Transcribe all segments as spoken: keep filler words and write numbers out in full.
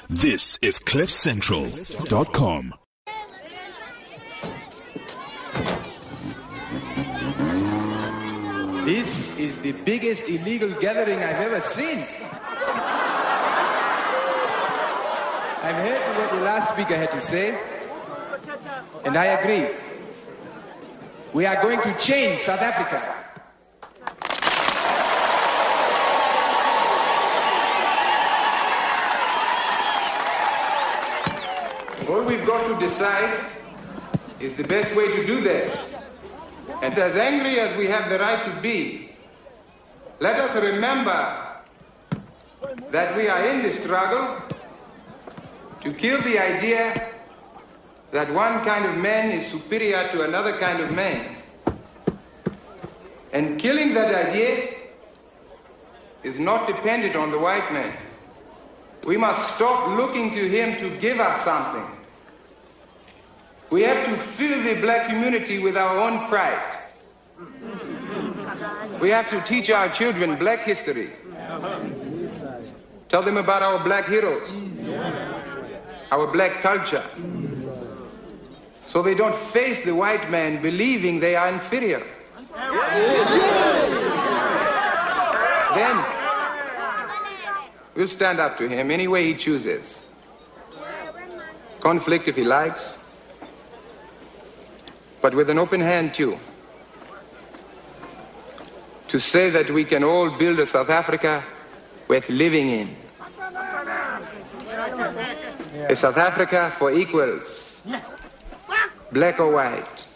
This is cliff central dot com. This is the biggest illegal gathering I've ever seen. I've heard what the last speaker had to say, and I agree. We are going to change South Africa. All we've got to decide is the best way to do that. And as angry as we have the right to be, let us remember that we are in the struggle to kill the idea that one kind of man is superior to another kind of man. And killing that idea is not dependent on the white man. We must stop looking to him to give us something. We have to fill the black community with our own pride. We have to teach our children black history. Tell them about our black heroes, our black culture, so they don't face the white man believing they are inferior. Then we'll stand up to him any way he chooses. Conflict if he likes, but with an open hand too. To say that we can all build a South Africa worth living in. A South Africa for equals, black or white.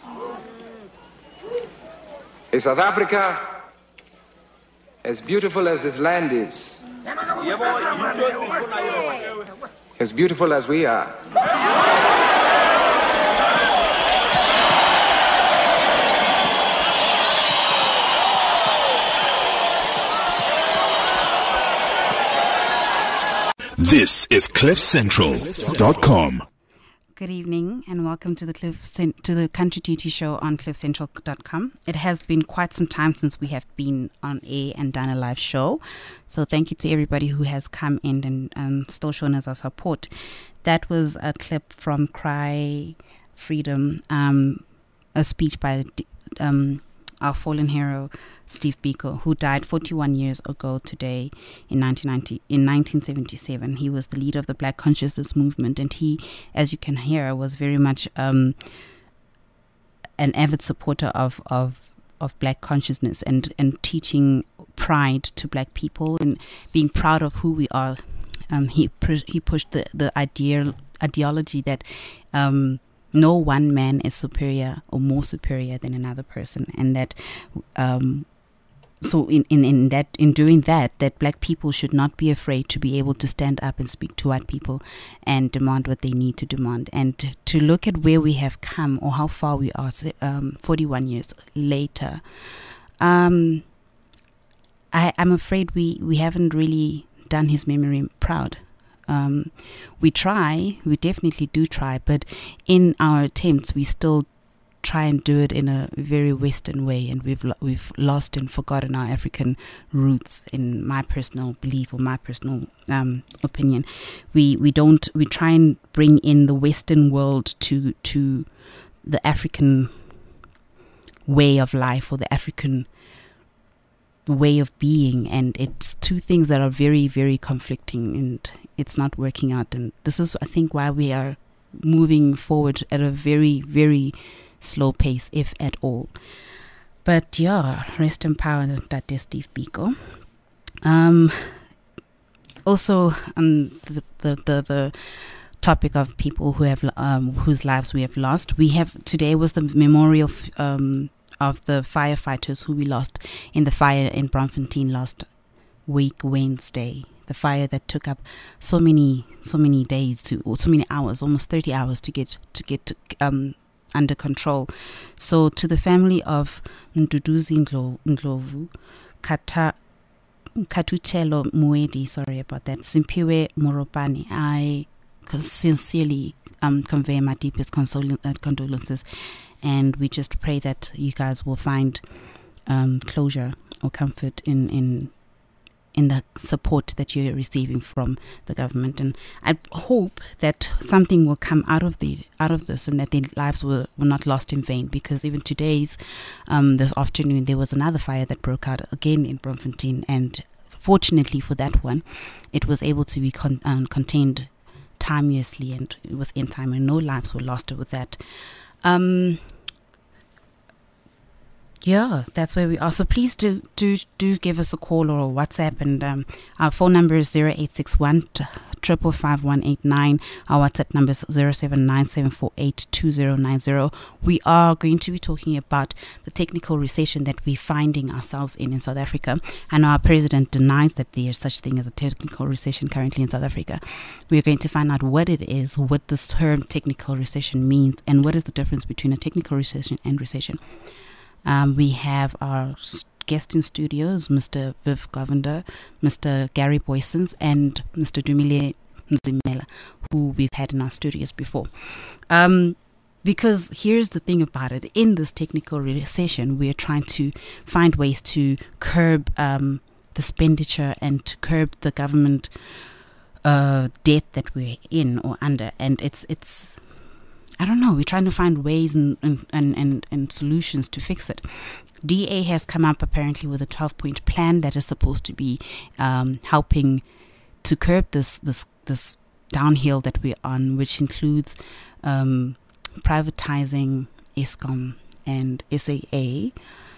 A South Africa as beautiful as this land is, as beautiful as we are. This is cliff central dot com. Good evening and welcome to the Cliff Cent- to the Country Duty Show on cliff central dot com. It has been quite some time since we have been on air and done a live show. So thank you to everybody who has come in and um, still shown us our support. That was a clip from Cry Freedom, um, a speech by um, our fallen hero, Steve Biko, who died forty-one years ago today in nineteen ninety, in nineteen seventy-seven. He was the leader of the Black Consciousness Movement, and he, as you can hear, was very much um, an avid supporter of, of of Black consciousness and, and teaching pride to Black people and being proud of who we are. Um, he pr- he pushed the, the idea, ideology that um, no one man is superior or more superior than another person, and that um, so in, in, in that in doing that, that Black people should not be afraid to be able to stand up and speak to white people and demand what they need to demand, and to, to look at where we have come or how far we are um, forty-one years later. Um, I, I'm afraid we, we haven't really done his memory proud. Um, we try, we definitely do try, but in our attempts, we still try and do it in a very Western way, and we've we've lost and forgotten our African roots. In my personal belief or my personal um, opinion, we we don't we try and bring in the Western world to to the African way of life or the African way of being, and it's two things that are very very conflicting, and it's not working out. And this is, I think, why we are moving forward at a very very slow pace, if at all. But yeah, rest in power, that is Steve Biko. Um also on the the the, the topic of people who have um whose lives we have lost, we have today was the memorial um of the firefighters who we lost in the fire in Braamfontein last week, Wednesday. The fire that took up so many, so many days to, or so many hours, almost thirty hours to get to get to, um, under control. So to the family of Nduduzi Ndlovu, Kata, Katuchelo Muedi, sorry about that, Simpiwe Moropani, I sincerely um, convey my deepest consol- uh, condolences. And we just pray that you guys will find um, closure or comfort in, in in the support that you're receiving from the government. And I hope that something will come out of the out of this, and that their lives were, were not lost in vain. Because even today's um, this afternoon there was another fire that broke out again in Bloemfontein, and fortunately for that one, it was able to be con- um, contained timeously and within time, and no lives were lost with that. Um, yeah, that's where we are. So please do do do give us a call or a WhatsApp, and um, our phone number is zero eight six one triple five one eight nine. Our WhatsApp number is zero seven nine seven four eight two zero nine zero. We are going to be talking about the technical recession that we're finding ourselves in in South Africa, and our president denies that there is such thing as a technical recession currently in South Africa. We're going to find out what it is, what this term technical recession means, and what is the difference between a technical recession and recession. Um, we have our guest in studios, Mister Viv Govender, Mister Gary Boysons, and Mister Dumile Mzimela, who we've had in our studios before. Um, because here's the thing about it. In this technical recession, we're trying to find ways to curb um, the expenditure and to curb the government uh, debt that we're in or under. And it's it's... I don't know, we're trying to find ways and, and, and, and solutions to fix it. D A has come up apparently with a twelve-point plan that is supposed to be um, helping to curb this, this this downhill that we're on, which includes um, privatizing Eskom and S A A.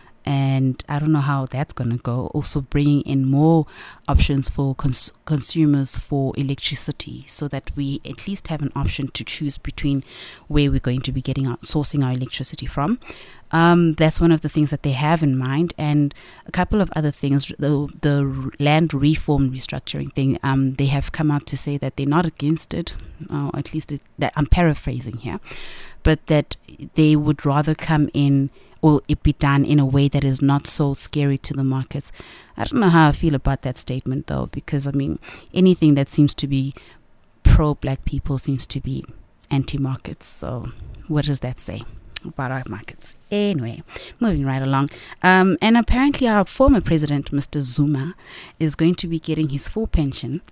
And I don't know how that's going to go. Also bringing in more options for cons- consumers for electricity, so that we at least have an option to choose between where we're going to be getting our, sourcing our electricity from. Um, that's one of the things that they have in mind, and a couple of other things. The the land reform restructuring thing. Um, they have come out to say that they're not against it, or at least it, that I'm paraphrasing here, but that they would rather come in, or it be done in a way that is not so scary to the markets. I don't know how I feel about that statement, though, because, I mean, anything that seems to be pro-black people seems to be anti-markets. So what does that say about our markets? Anyway, moving right along. Um, and apparently our former president, Mister Zuma, is going to be getting his full pension.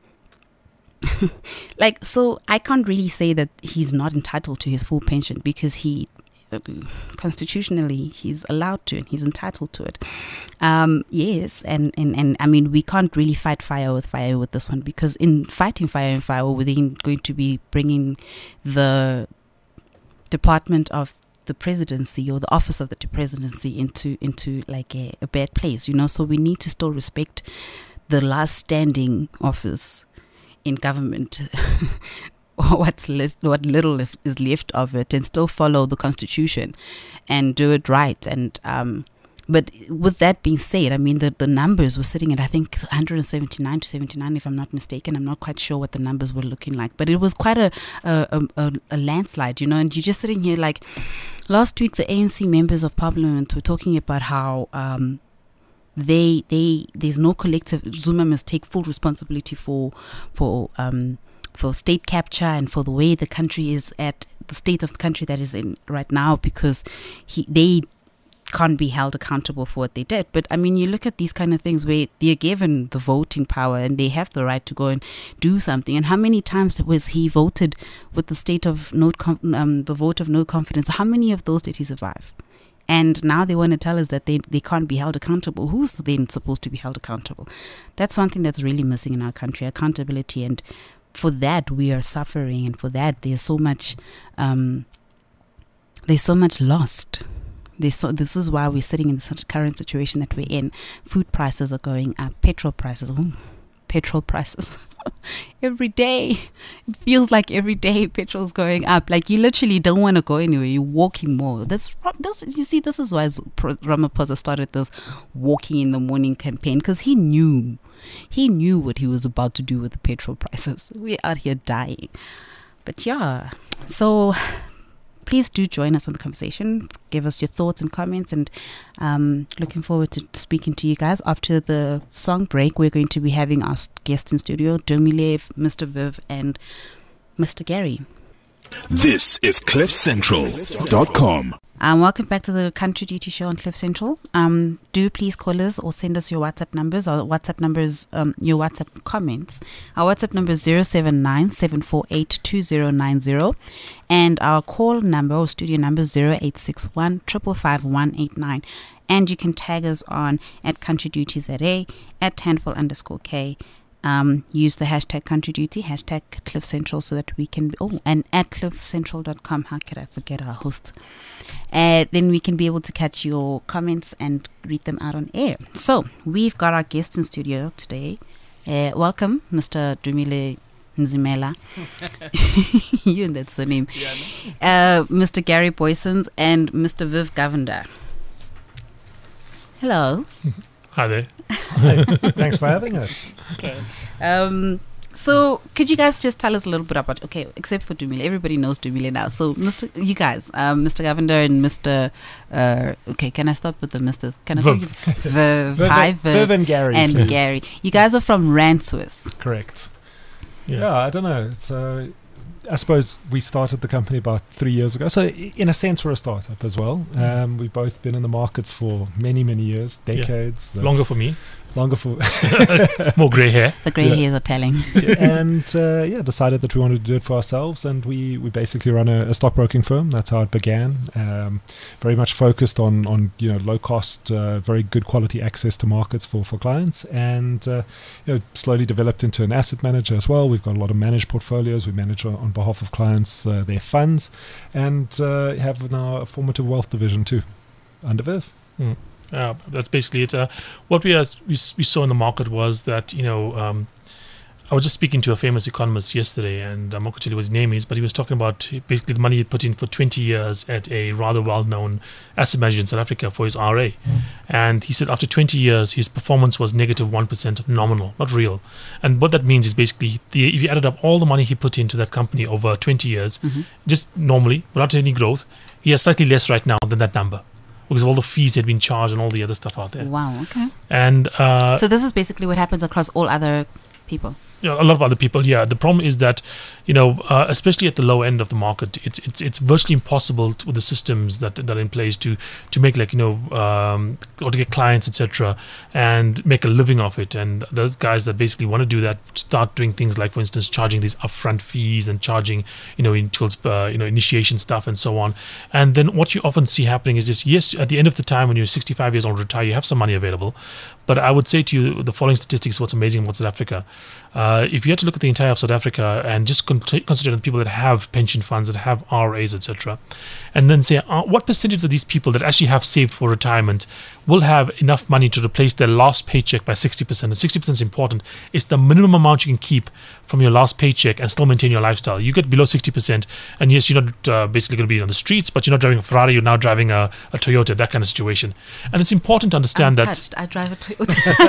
Like, so I can't really say that he's not entitled to his full pension, because he constitutionally he's allowed to and he's entitled to it. Um, yes, and, and, and I mean, we can't really fight fire with fire with this one, because in fighting fire and fire, we're then going to be bringing the Department of the Presidency, or the Office of the Presidency, into into like a, a bad place, you know. So we need to still respect the last standing office in government. What's left, what little left is left of it, and still follow the Constitution and do it right. And um, but with that being said, I mean, the, the numbers were sitting at, I think, one hundred seventy-nine to seventy-nine, if I'm not mistaken. I'm not quite sure what the numbers were looking like, but it was quite a a, a, a landslide, you know. And you're just sitting here like, last week the A N C members of Parliament were talking about how um, they they there's no collective. Zuma must take full responsibility for for um. for state capture and for the way the country is at, the state of the country that is in right now, because he they can't be held accountable for what they did. But I mean, you look at these kind of things where they're given the voting power and they have the right to go and do something. And how many times was he voted with the state of no um, the vote of no confidence? How many of those did he survive? And now they want to tell us that they, they can't be held accountable. Who's then supposed to be held accountable? That's something that's really missing in our country, accountability. And for that we are suffering, and for that there's so much um, there's so much lost. There's so, this is why we're sitting in such current situation that we're in. Food prices are going up, petrol prices, ooh, petrol prices every day. It feels like every day petrol's going up. Like, you literally don't want to go anywhere. You're walking more. That's, that's you see, this is why Ramaphosa started this walking in the morning campaign, because he knew he knew what he was about to do with the petrol prices. We're out here dying. But yeah, so please do join us on the conversation. Give us your thoughts and comments, and um, looking forward to speaking to you guys. After the song break, we're going to be having our guests in studio, Domilev, Mister Viv, and Mister Gary. This is cliff central dot com. Um, welcome back to the Country Duty Show on Cliff Central. Um, do please call us or send us your WhatsApp numbers. Our WhatsApp numbers, um, your WhatsApp comments. Our WhatsApp number is zero seven nine, seven four eight, two zero nine zero. And our call number or studio number is zero eight six one, five five five, one eight nine. And you can tag us on at Country Duty Z A, at Handful underscore K. Um, use the hashtag Country Duty, hashtag Cliff Central, so that we can, oh, and at cliff central dot com. How could I forget our host? Uh, then we can be able to catch your comments and read them out on air. So we've got our guest in studio today. Uh, welcome, Mister Dumile Nzimela. You and that surname. Yeah, no. uh, Mister Gary Boysons and Mister Viv Govender. Hello. Hi there. Hi. Thanks for having us. Okay. Um, so could you guys just tell us a little bit about, okay, except for Dumile, everybody knows Dumile now. So Mister you guys, um, Mister Govender and Mister Uh, okay, can I start with the Misters? Can I Viv. Viv, Viv, hi, Viv, Viv and Gary. and please. Gary. You guys are from Rand Swiss. Correct. Yeah. Yeah, I don't know. It's, uh, I suppose we started the company about three years ago. So i- in a sense, we're a startup as well. Um, we've both been in the markets for many, many years, decades. uh, Longer for me, longer for... more grey hair. The grey Yeah. hairs are telling. and uh, yeah, decided that we wanted to do it for ourselves, and we, we basically run a, a stockbroking firm. That's how it began. Um, very much focused on on you know low cost, uh, very good quality access to markets for for clients, and uh, you know slowly developed into an asset manager as well. We've got a lot of managed portfolios. We manage on, on behalf of clients uh, their funds, and uh, have now a formative wealth division too, under Viv. Mm. Uh, that's basically it. Uh, what we, as we s- we saw in the market was that you know um, I was just speaking to a famous economist yesterday, and I'm not going to tell you what his name is, but he was talking about basically the money he put in for twenty years at a rather well-known asset manager in South Africa for his R A, mm. and he said after twenty years his performance was negative one percent nominal, not real. And what that means is basically the, if you added up all the money he put into that company over twenty years, mm-hmm. just normally without any growth, he has slightly less right now than that number, because of all the fees had been charged and all the other stuff out there. Wow, okay. And uh, So this is basically what happens across all other people. you know, a lot of other people, yeah. The problem is that, you know, uh, especially at the low end of the market, it's it's it's virtually impossible to, with the systems that that are in place to to make like you know um, or to get clients, et cetera, and make a living of it. And those guys that basically want to do that start doing things like, for instance, charging these upfront fees and charging, you know, in tools, uh, you know, initiation stuff and so on. And then what you often see happening is this: yes, at the end of the time when you're sixty-five years old, retire, you have some money available. But I would say to you, the following statistics: what's amazing about South Africa. Uh, if you had to look at the entire of South Africa and just con- concentrate on the people that have pension funds, that have R As, et cetera, and then say uh, what percentage of these people that actually have saved for retirement will have enough money to replace their last paycheck by sixty percent. And sixty percent is important. It's the minimum amount you can keep from your last paycheck and still maintain your lifestyle. You get below sixty percent, and yes, you're not uh, basically going to be on the streets, but you're not driving a Ferrari, you're now driving a, a Toyota, that kind of situation. And it's important to understand I'm that... touched. I drive a Toyota.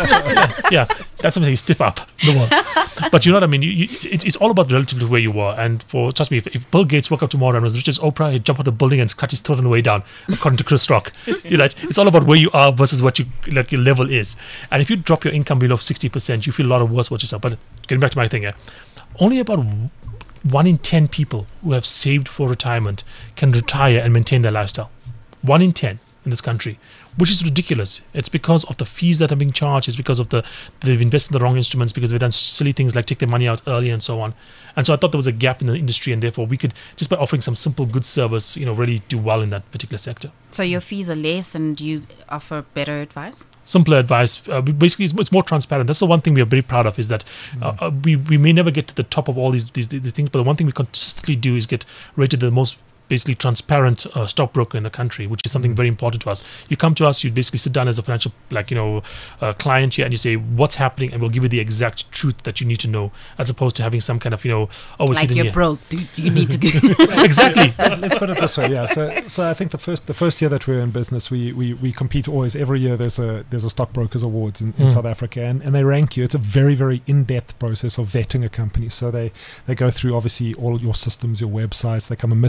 yeah, that's something you stiff up the one. But you know what I mean? You, you, it's, it's all about relative to where you were. And for trust me, if, if Bill Gates woke up tomorrow and was rich as Oprah, he'd jump out of the building and cut his throat on the way down, according to Chris Rock. You know, it's all about where you are versus what you like your level is. And if you drop your income below sixty percent, you feel a lot of worse about yourself. But getting back to my thing, yeah, only about one in ten people who have saved for retirement can retire and maintain their lifestyle. One in ten in this country, which is ridiculous. It's because of the fees that are being charged. It's because of the they've invested in the wrong instruments, because they've done silly things like take their money out early and so on. And so I thought there was a gap in the industry, and therefore we could, just by offering some simple good service, you know, really do well in that particular sector. So your fees are less and you offer better advice? Simpler advice. Uh, basically, it's, it's more transparent. That's the one thing we are very proud of, is that uh, uh, we, we may never get to the top of all these, these, these things, but the one thing we consistently do is get rated the most basically transparent uh, stockbroker in the country, which is something very important to us. You come to us, you basically sit down as a financial, like, you know, uh, client here, and you say, what's happening? And we'll give you the exact truth that you need to know, as opposed to having some kind of, you know, oh, like you're here. broke. Do, do you need to go? Exactly. Let's put it this way, yeah. So, so I think the first the first year that we're in business, we, we, we compete always. Every year there's a there's a stockbrokers awards in, in Mm. South Africa, and, and they rank you. It's a very very in depth process of vetting a company. So they, they go through obviously all your systems, your websites. They come and mystery shop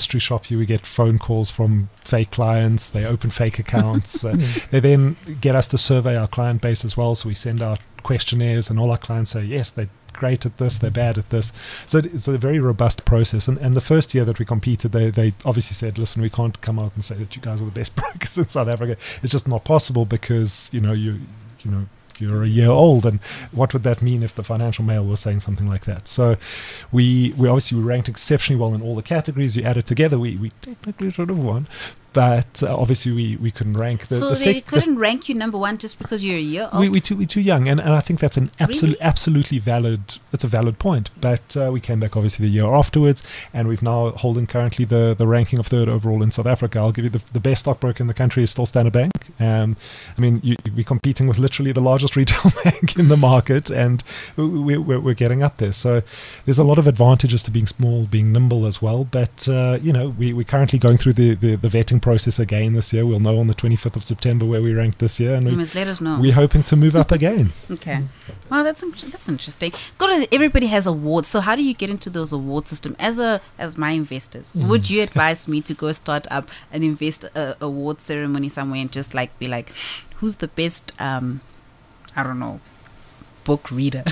basically we get phone calls from fake clients. They open fake accounts. uh, they then get us to survey our client base as well. So we send out questionnaires, and all our clients say yes, they're great at this, they're bad at this. So it's a very robust process. And, and the first year that we competed, they, they obviously said, listen, we can't come out and say that you guys are the best brokers in South Africa. It's just not possible because, you know, you you know, you're a year old, and what would that mean if the Financial Mail was saying something like that? So we we obviously we ranked exceptionally well in all the categories. You add it together, we, we technically should have won. But uh, obviously we, we couldn't rank the, so the they sec- couldn't rank you number one just because you're a year old? We, we too we too young, and, and I think that's an absolute Really? absolutely valid. It's a valid point. But uh, we came back obviously the year afterwards, and we've now holding currently the, the ranking of third overall in South Africa. I'll give you the, the best stockbroker in the country is still Standard Bank. Um, I mean, you, we're competing with literally the largest retail bank in the market, and we, we're, we're getting up there. So there's a lot of advantages to being small, being nimble as well. But uh, you know, we we're currently going through the, the, the vetting process again this year. We'll know on the twenty-fifth of September where we ranked this year, and You we, must let us know. we're hoping to move up again. Okay. Well, that's in- that's interesting. Go to everybody has awards. So how do you get into those award system as a as my investors? Mm. Would you advise me to go start up an invest uh, award ceremony somewhere and just like be like, who's the best? Um, I don't know. Book reader.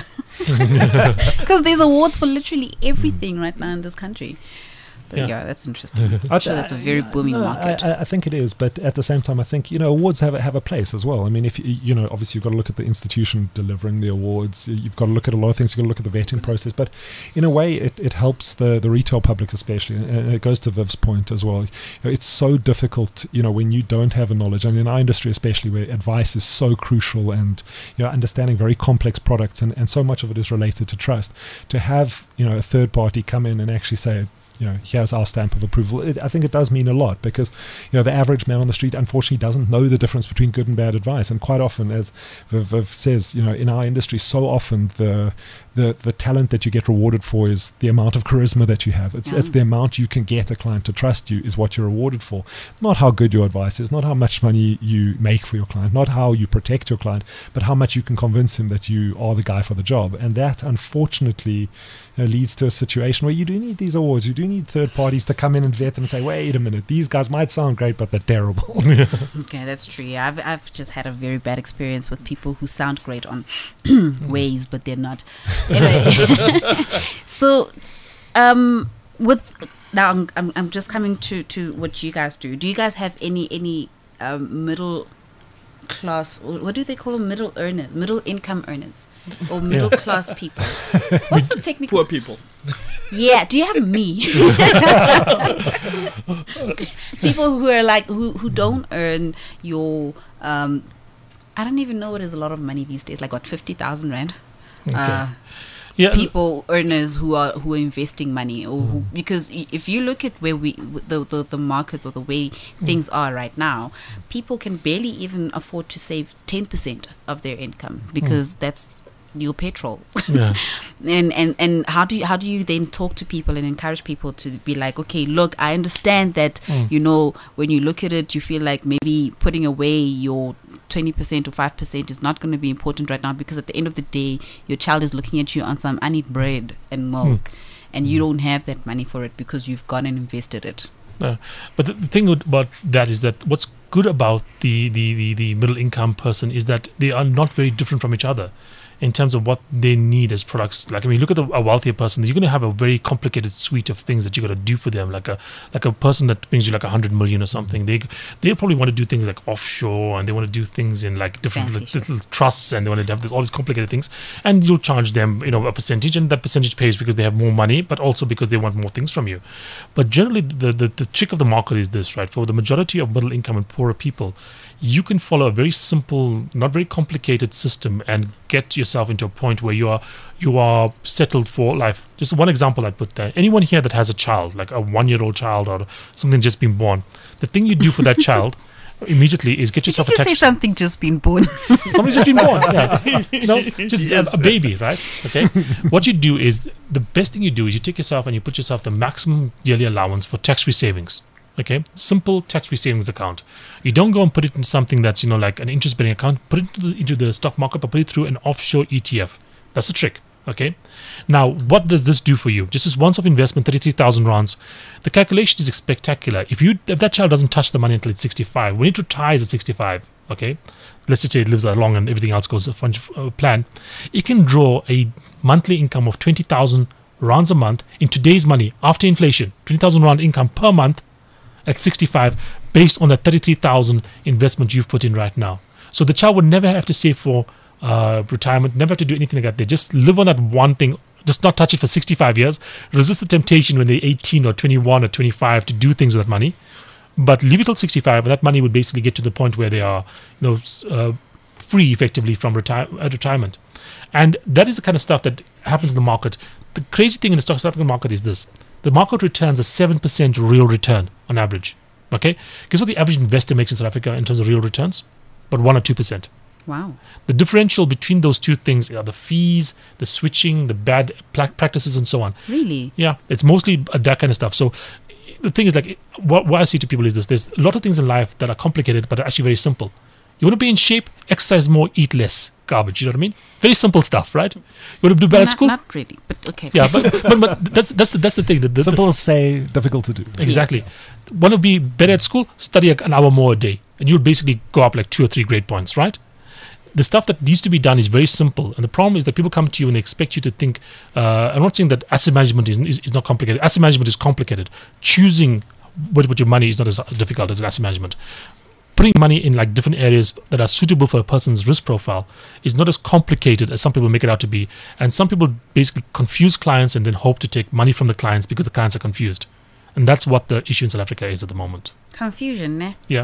Because there's awards for literally everything right now in this country. But yeah, Yeah. that's interesting. I'm sure that's a very booming No, market. I, I think it is, but at the same time, I think you know awards have a, have a place as well. I mean, if you, you know, obviously you've got to look at the institution delivering the awards. You've got to look at a lot of things. You've got to look at the vetting process. But in a way, it, it helps the, the retail public especially, and it goes to Viv's point as well. You know, it's so difficult, you know, when you don't have a knowledge, and in our industry especially, where advice is so crucial, and you know, understanding very complex products, and, and so much of it is related to trust. To have you know a third party come in and actually say, you know, here's our stamp of approval. It, I think it does mean a lot because, you know, the average man on the street unfortunately doesn't know the difference between good and bad advice. And quite often, as Viv, Viv says, you know, in our industry, so often the the the talent that you get rewarded for is the amount of charisma that you have. It's Yeah. it's the amount you can get a client to trust you is what you're rewarded for. Not how good your advice is, not how much money you make for your client, not how you protect your client, but how much you can convince him that you are the guy for the job. And that, unfortunately, you know, leads to a situation where you do need these awards. You do need third parties to come in and vet them and say, wait a minute, these guys might sound great, but they're terrible. Okay, that's true. Yeah, I've I've just had a very bad experience with people who sound great on ways, but they're not. Anyway, so um, with now I'm, I'm I'm just coming to to what you guys do. Do you guys have any any um, middle class? What do they call them? Middle earners, middle income earners, or middle class people? What's the technical? Poor people. Yeah, do you have me? People who are like who who don't earn your um I don't even know what is a lot of money these days, like what, fifty thousand rand? Uh Yeah, people earners who are who are investing money, or who, because i- if you look at where we the, the the markets or the way things are right now, people can barely even afford to save ten percent of their income because that's your petrol. yeah. and and and how do you how do you then talk to people and encourage people to be like, okay, look, I understand that Mm. you know, when you look at it, you feel like maybe putting away your twenty percent or five percent is not going to be important right now, because at the end of the day your child is looking at you on some, I need bread and milk, and you don't have that money for it because you've gone and invested it. Uh, but the, the thing with- about that is that what's good about the, the, the, the middle income person is that they are not very different from each other in terms of what they need as products. Like, I mean, look at a, a wealthier person, you're going to have a very complicated suite of things that you got to do for them. Like a like a person that brings you like a hundred million or something, they they probably want to do things like offshore, and they want to do things in like different Fancy li- little trusts, and they want to have this, all these complicated things. And you'll charge them, you know, a percentage, and that percentage pays because they have more money, but also because they want more things from you. But generally, the the, the trick of the market is this, right? For the majority of middle income and poorer people, you can follow a very simple, not very complicated system and get yourself into a point where you are you are settled for life. Just one example I'd put there. Anyone here that has a child, like a one-year-old child or something just been born, the thing you do for that child immediately is get yourself Did a you say tax. something just been born? Somebody's just been born. Yeah. You know, just Yes. a, a baby, right? Okay. What you do is, the best thing you do is you take yourself and you put yourself the maximum yearly allowance for tax-free savings. Okay, simple tax-free savings account. You don't go and put it in something that's, you know, like an interest-bearing account. Put it into the, into the stock market, but put it through an offshore E T F. That's the trick. Okay. Now, what does this do for you? Just as once-off investment, thirty-three thousand rands. The calculation is spectacular. If you if that child doesn't touch the money until it's sixty-five, when it retires at sixty-five, okay, let's just say it lives that long and everything else goes a uh, plan, it can draw a monthly income of twenty thousand rands a month in today's money after inflation, twenty thousand rand income per month at sixty-five, based on that thirty-three thousand investment you've put in right now. So the child would never have to save for uh, retirement, never have to do anything like that. They just live on that one thing, just not touch it for sixty-five years, resist the temptation when they're eighteen or twenty-one or twenty-five to do things with that money, but leave it till sixty-five, and that money would basically get to the point where they are, you know, uh, free effectively from retire- at retirement. And that is the kind of stuff that happens in the market. The crazy thing in the South African market is this. The market returns a seven percent real return on average. Okay? Guess what the average investor makes in South Africa in terms of real returns? But one or two percent. Wow. The differential between those two things are the fees, the switching, the bad practices, and so on. Really? Yeah. It's mostly that kind of stuff. So the thing is, like, what, what I see to people is this. There's a lot of things in life that are complicated, but are actually very simple. You want to be in shape, exercise more, eat less garbage. You know what I mean? Very simple stuff, right? You want to do better not, at school? Not really, but okay. Yeah, but, but, but that's that's the that's the thing. The, the, simple to say, difficult to do. Exactly. Yes. Want to be better at school? Study an hour more a day, and you'll basically go up like two or three grade points, right? The stuff that needs to be done is very simple, and the problem is that people come to you and they expect you to think. Uh, I'm not saying that asset management is, is is not complicated. Asset management is complicated. Choosing what with your money is not as difficult as asset management. Putting money in like different areas that are suitable for a person's risk profile is not as complicated as some people make it out to be. And some people basically confuse clients and then hope to take money from the clients because the clients are confused. And that's what the issue in South Africa is at the moment. Confusion, ne? Yeah.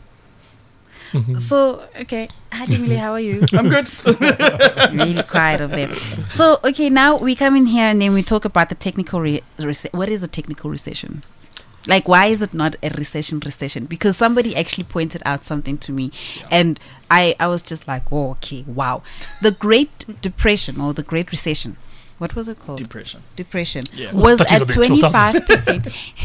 Mm-hmm. So, okay. Hi, Emily, how are you? I'm good. Really quiet over there. So, okay, now we come in here and then we talk about the technical re- rece- what is a technical recession? Like, why is it not a recession recession? Because somebody actually pointed out something to me, yeah. and I, I was just like, oh, okay, wow. The Great Depression or the Great Recession, what was it called? Depression. Depression yeah. was at twenty-five percent.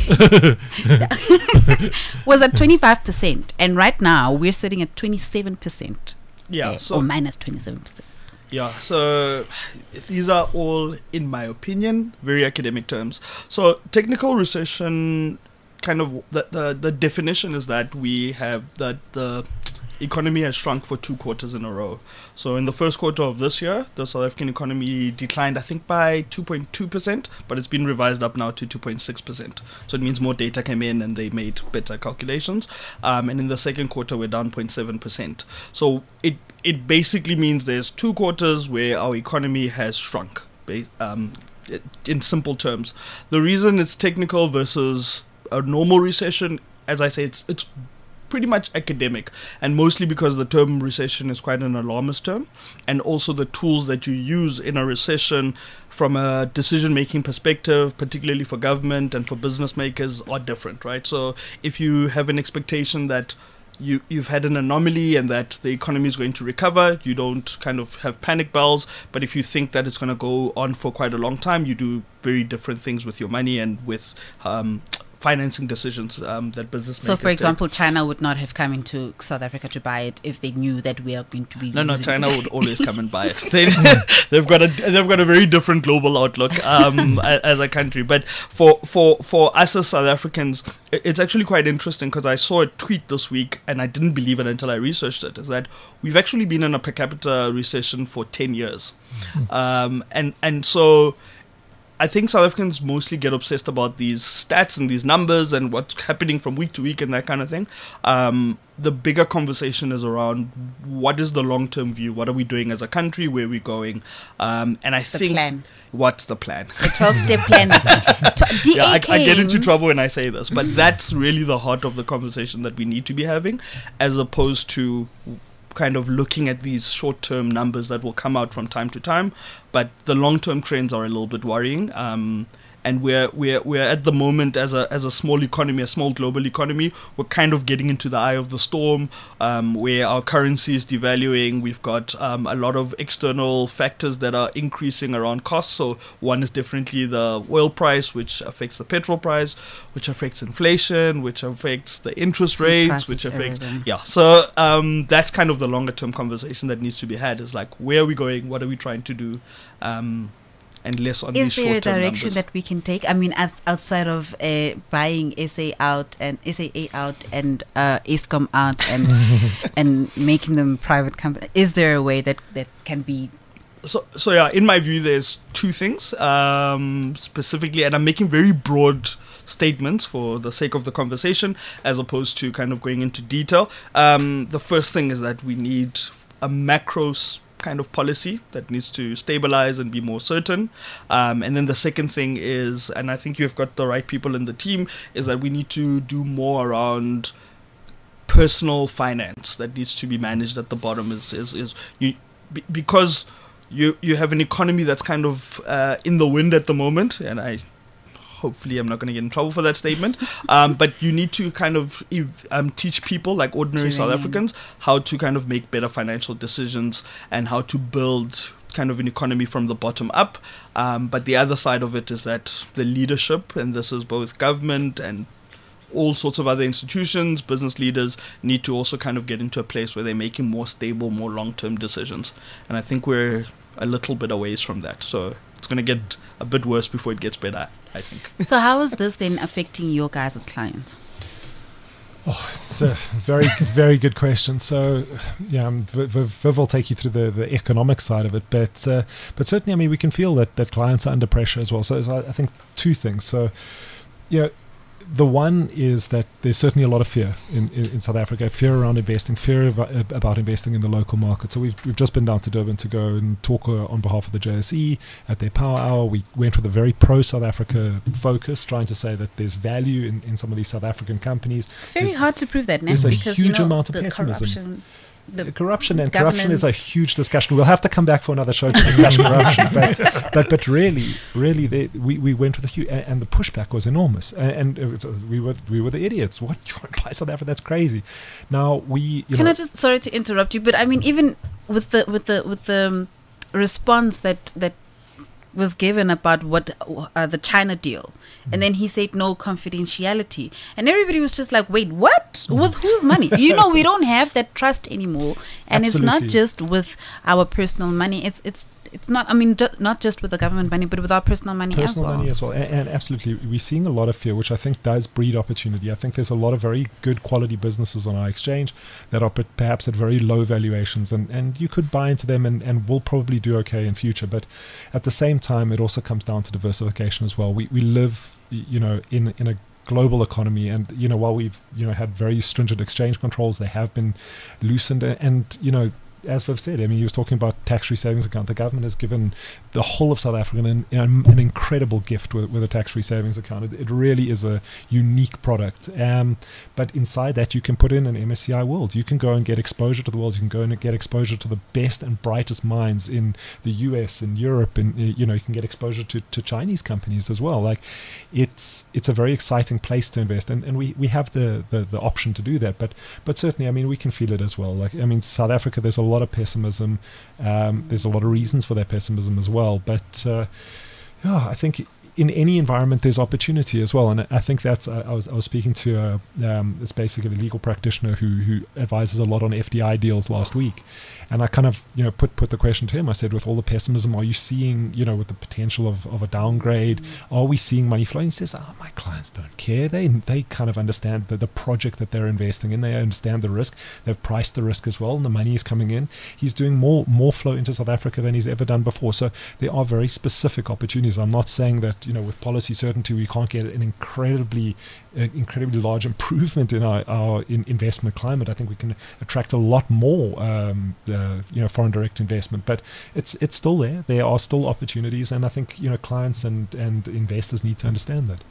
Was at twenty-five percent, and right now we're sitting at twenty-seven percent. Yeah, uh, so or minus twenty-seven percent. Yeah, so these are all, in my opinion, very academic terms. So technical recession, kind of the the, the definition is that we have that the economy has shrunk for two quarters in a row. So in the first quarter of this year, the South African economy declined, I think, by two point two percent, but it's been revised up now to two point six percent. So it means more data came in and they made better calculations. Um, and in the second quarter, we're down zero point seven percent. So it it basically means there's two quarters where our economy has shrunk, um, in simple terms. The reason it's technical versus a normal recession, as I say, it's it's pretty much academic, and mostly because the term recession is quite an alarmist term, and also the tools that you use in a recession from a decision-making perspective, particularly for government and for business makers, are different, right? So if you have an expectation that you, you've had an anomaly and that the economy is going to recover, you don't kind of have panic bells, but if you think that it's going to go on for quite a long time, you do very different things with your money and with um, financing decisions um, that business so makers for example take. China would not have come into South Africa to buy it if they knew that we are going to be no no China would always come and buy it. they, they've got a they've got a very different global outlook um, as a country, but for for for us as South Africans, it's actually quite interesting because I saw a tweet this week and I didn't believe it until I researched it, is that we've actually been in a per capita recession for ten years. Mm-hmm. um, and and so I think South Africans mostly get obsessed about these stats and these numbers and what's happening from week to week and that kind of thing. Um, the bigger conversation is around what is the long-term view? What are we doing as a country? Where are we going? Um, and I the think... plan. What's the plan? The twelve-step plan. yeah, I, I get into trouble when I say this, but that's really the heart of the conversation that we need to be having, as opposed to kind of looking at these short-term numbers that will come out from time to time, but the long-term trends are a little bit worrying. Um, and we're we're we're at the moment as a as a small economy, a small global economy, we're kind of getting into the eye of the storm, um, where our currency is devaluing. We've got um, a lot of external factors that are increasing around costs. So one is definitely the oil price, which affects the petrol price, which affects inflation, which affects the interest rates, which affects everything. yeah. So um, that's kind of the longer term conversation that needs to be had. Is like, where are we going? What are we trying to do? Um, and less on these Is there a short-term direction numbers. that we can take? I mean, as, outside of uh, buying S A out and S A A out and uh, Eskom out and and making them private company, is there a way that, that can be? So, so yeah, in my view, there's two things um, specifically, and I'm making very broad statements for the sake of the conversation, as opposed to kind of going into detail. Um, the first thing is that we need a macro s- kind of policy that needs to stabilize and be more certain. Um, and then the second thing is, and I think you've got the right people in the team, is that we need to do more around personal finance that needs to be managed at the bottom. Is is, is you be, because you you have an economy that's kind of uh, in the wind at the moment, and I hopefully I'm not going to get in trouble for that statement, um, but you need to kind of ev- um, teach people, like ordinary South Africans, how to kind of make better financial decisions and how to build kind of an economy from the bottom up. Um, but the other side of it is that the leadership, and this is both government and all sorts of other institutions, business leaders, need to also kind of get into a place where they're making more stable, more long-term decisions. And I think we're a little bit away from that. So it's going to get a bit worse before it gets better, I think. So how is this then affecting your guys as clients? Oh, it's a very, very good question. So, yeah, um, Viv, Viv will take you through the, the economic side of it, but uh, but certainly, I mean, we can feel that, that clients are under pressure as well. So, so I think two things. So, you know, the one is that there's certainly a lot of fear in, in, in South Africa, fear around investing, fear about, about investing in the local market. So we've we've just been down to Durban to go and talk uh, on behalf of the J S E at their Power Hour. We went with a very pro-South Africa focus, trying to say that there's value in, in some of these South African companies. It's very there's, hard to prove that now, there's a because huge you know, amount of the pessimism. corruption. The corruption and corruption is a governance. huge discussion. We'll have to come back for another show to discuss corruption. But, but but really, really, they, we we went with a huge, and, and the pushback was enormous. And, and it was, we were we were the idiots. What, you want to buy South Africa? That's crazy. Now we. You Can know, I just sorry to interrupt you, but I mean, even with the with the with the um, response that that was given about what uh, the China deal, mm. and then he said no confidentiality, and everybody was just like, wait, what? Mm. With whose money? You know, we don't have that trust anymore, and Absolutely. it's not just with our personal money. It's it's it's not. I mean, ju- not just with the government money, but with our personal money personal as well. money as well. And, and absolutely, we're seeing a lot of fear, which I think does breed opportunity. I think there's a lot of very good quality businesses on our exchange that are p- perhaps at very low valuations, and, and you could buy into them and, and will probably do okay in future. But at the same time, it also comes down to diversification as well. We we live, you know, in in a global economy, and you know, while we've you know had very stringent exchange controls, they have been loosened, and, and you know, as Viv said, I mean, he was talking about tax-free savings account. The government has given the whole of South Africa an, an, an incredible gift with, with a tax-free savings account. It, it really is a unique product. Um, but inside that, you can put in an M S C I world. You can go and get exposure to the world. You can go and get exposure to the best and brightest minds in the U S and Europe, and you know, you can get exposure to, to Chinese companies as well. Like, it's it's a very exciting place to invest, and, and we, we have the, the, the option to do that. But but certainly, I mean, we can feel it as well. Like, I mean, South Africa, there's a lot of pessimism. Um, there's a lot of reasons for that pessimism as well. But uh, yeah, I think in any environment there's opportunity as well. And I think that's uh, I was I was speaking to a, um, it's basically a legal practitioner who who advises a lot on F D I deals last week, and I kind of you know put put the question to him. I said, with all the pessimism, are you seeing, you know with the potential of, of a downgrade, are we seeing money flowing? He says, oh, my clients don't care. They they kind of understand the, the project that they're investing in. They understand the risk. They've priced the risk as well, and the money is coming in. He's doing more more flow into South Africa than he's ever done before. So there are very specific opportunities. I'm not saying that, you know with policy certainty we can't get an incredibly uh, incredibly large improvement in our, our in investment climate. I think we can attract a lot more um, uh, you know foreign direct investment, but it's it's still there. There are still opportunities, and I think you know clients and and investors need to understand that.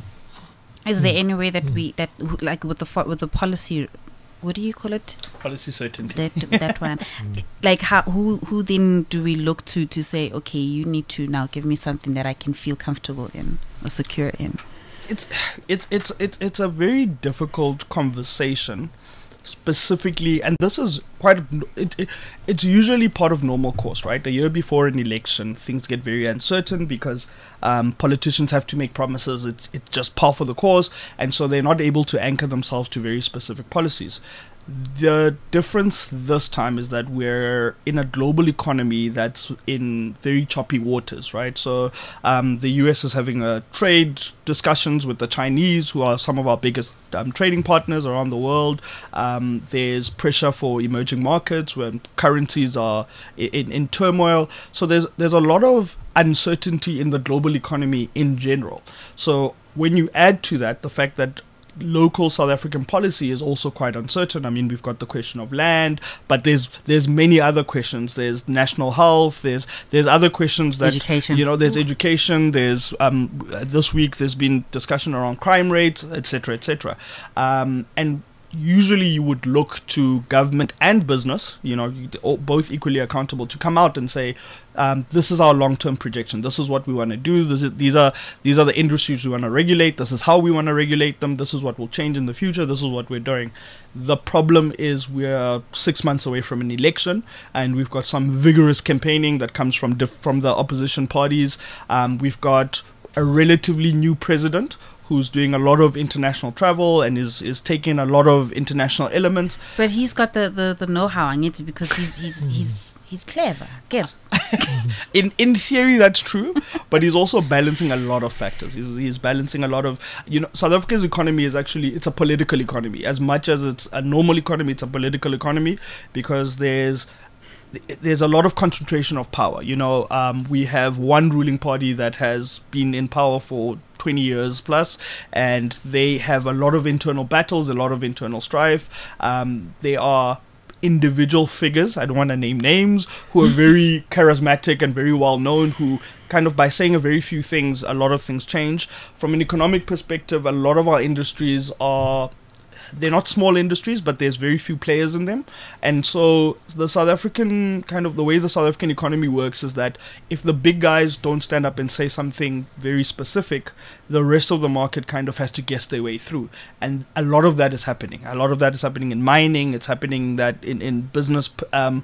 Is there any way that we that like with the fo- with the policy, what do you call it? Policy certainty. That that one, like how who who then do we look to to say, okay, you need to now give me something that I can feel comfortable in? a secure in? It's it's it's it's it's a very difficult conversation, specifically, and this is quite it, it it's usually part of normal course, right? A year before an election, things get very uncertain because um, politicians have to make promises. It's it's just par for the course, and so they're not able to anchor themselves to very specific policies. The difference this time is that we're in a global economy that's in very choppy waters, right? So um, the U S is having a trade discussions with the Chinese, who are some of our biggest um, trading partners around the world. Um, there's pressure for emerging markets when currencies are in, in turmoil. So there's there's a lot of uncertainty in the global economy in general. So when you add to that the fact that local South African policy is also quite uncertain. I mean, we've got the question of land, but there's there's many other questions. There's national health. There's there's other questions that Education. you know. There's education. There's um this week there's been discussion around crime rates, et cetera, et cetera. Um, and usually you would look to government and business, you know, both equally accountable, to come out and say, um, this is our long-term projection. This is what we want to do. This is, these are these are the industries we want to regulate. This is how we want to regulate them. This is what will change in the future. This is what we're doing. The problem is we're six months away from an election, and we've got some vigorous campaigning that comes from diff- from the opposition parties. Um, we've got a relatively new president who's doing a lot of international travel and is, is taking a lot of international elements. But he's got the, the, the know-how, and it's because he's he's he's he's clever. Get in in theory, that's true, but he's also balancing a lot of factors. He's, he's balancing a lot of, you know, South Africa's economy is actually, it's a political economy. As much as it's a normal economy, it's a political economy, because there's there's a lot of concentration of power. You know, um, we have one ruling party that has been in power for twenty years plus, and they have a lot of internal battles, a lot of internal strife. Um, they are individual figures, I don't want to name names, who are very charismatic and very well known, who kind of, by saying a very few things, a lot of things change. From an economic perspective, a lot of our industries are, they're not small industries, but there's very few players in them. And so the South African, kind of the way the South African economy works is that if the big guys don't stand up and say something very specific, the rest of the market kind of has to guess their way through. And a lot of that is happening. A lot of that is happening in mining. It's happening that in, in business, um,